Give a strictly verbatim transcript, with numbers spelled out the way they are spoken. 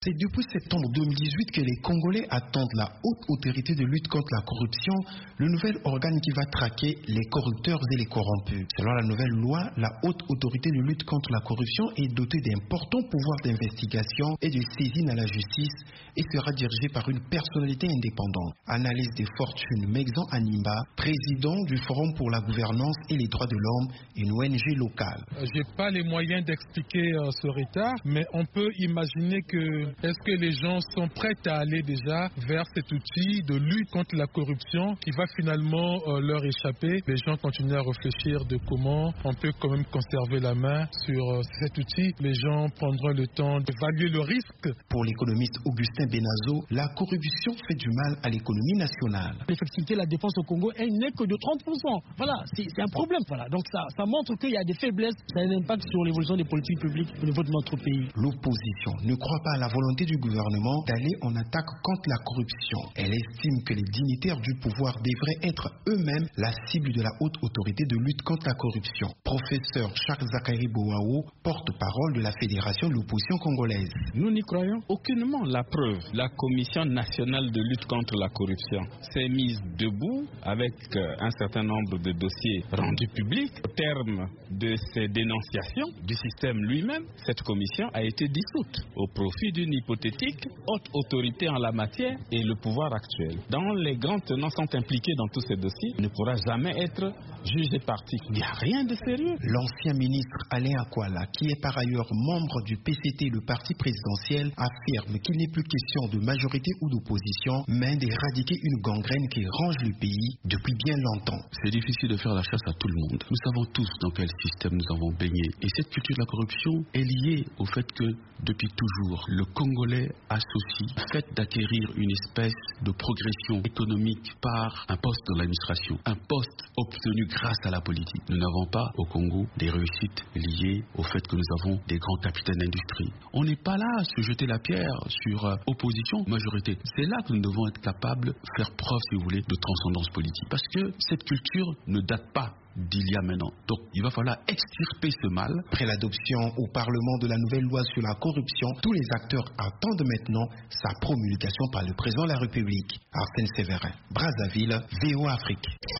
C'est depuis septembre deux mille dix-huit que les Congolais attendent la haute autorité de lutte contre la corruption, le nouvel organe qui va traquer les corrupteurs et les corrompus. Selon la nouvelle loi, la haute autorité de lutte contre la corruption est dotée d'importants pouvoirs d'investigation et de saisine à la justice et sera dirigée par une personnalité indépendante. Analyse des fortunes Megzan Animba, président du Forum pour la gouvernance et les droits de l'homme, une O N G locale. Je n'ai pas les moyens d'expliquer euh, ce retard, mais on peut imaginer que est-ce que les gens sont prêts à aller déjà vers cet outil de lutte contre la corruption qui va finalement euh, leur échapper. Les gens continuent à réfléchir de comment on peut quand même conserver la main sur euh, cet outil. Les gens prendront le temps d'évaluer le risque. Pour l'économiste Augustin Benazo, la corruption fait du mal à l'économie nationale. L'effectivité de la dépense au Congo n'est que de trente pour cent. Voilà, c'est un problème. Voilà. Donc ça, ça montre qu'il y a des faiblesses, ça a un impact sur l'évolution des politiques publiques au niveau de notre pays. L'opposition ne croit pas à la volonté du gouvernement d'aller en attaque contre la corruption. Elle estime que les dignitaires du pouvoir devraient être eux-mêmes la cible de la haute autorité de lutte contre la corruption. Professeur Charles Zakari Boao, porte-parole de la Fédération de l'opposition congolaise. Nous n'y croyons aucunement. La preuve, la Commission nationale de lutte contre la corruption s'est mise debout avec un certain nombre de dossiers rendus publics. Au terme de ces dénonciations du système lui-même, cette commission a été dissoute au profit d'une hypothétique haute autorité en la matière et le pouvoir actuel. Dans les grands tenants sont impliqués dans tous ces dossiers, ne pourra jamais être jugé parti. Il n'y a rien de sérieux. L'ancien ministre Alain Akwala, qui est par ailleurs membre du P C T, le parti présidentiel, affirme qu'il n'est plus question de majorité ou d'opposition, mais d'éradiquer une gangrène qui ronge le pays depuis bien longtemps. C'est difficile de faire la chasse à tout le monde. Nous savons tous dans quel système nous avons baigné. Et cette culture de la corruption est liée au fait que, depuis toujours, le Congolais associe le fait d'acquérir une espèce de progression économique par un poste dans l'administration, un poste obtenu grâce à la politique. Nous n'avons pas au Congo des réussites liées au fait que nous avons des grands capitaines d'industrie. On n'est pas là à se jeter la pierre sur euh, opposition, majorité. C'est là que nous devons être capables de faire preuve, si vous voulez, de transcendance politique. Parce que cette culture ne date pas d'il y a maintenant. Donc, il va falloir extirper ce mal. Après l'adoption au Parlement de la nouvelle loi sur la corruption, tous les acteurs attendent maintenant sa promulgation par le président de la République. Arsène Séverin, Brazzaville, V O Afrique.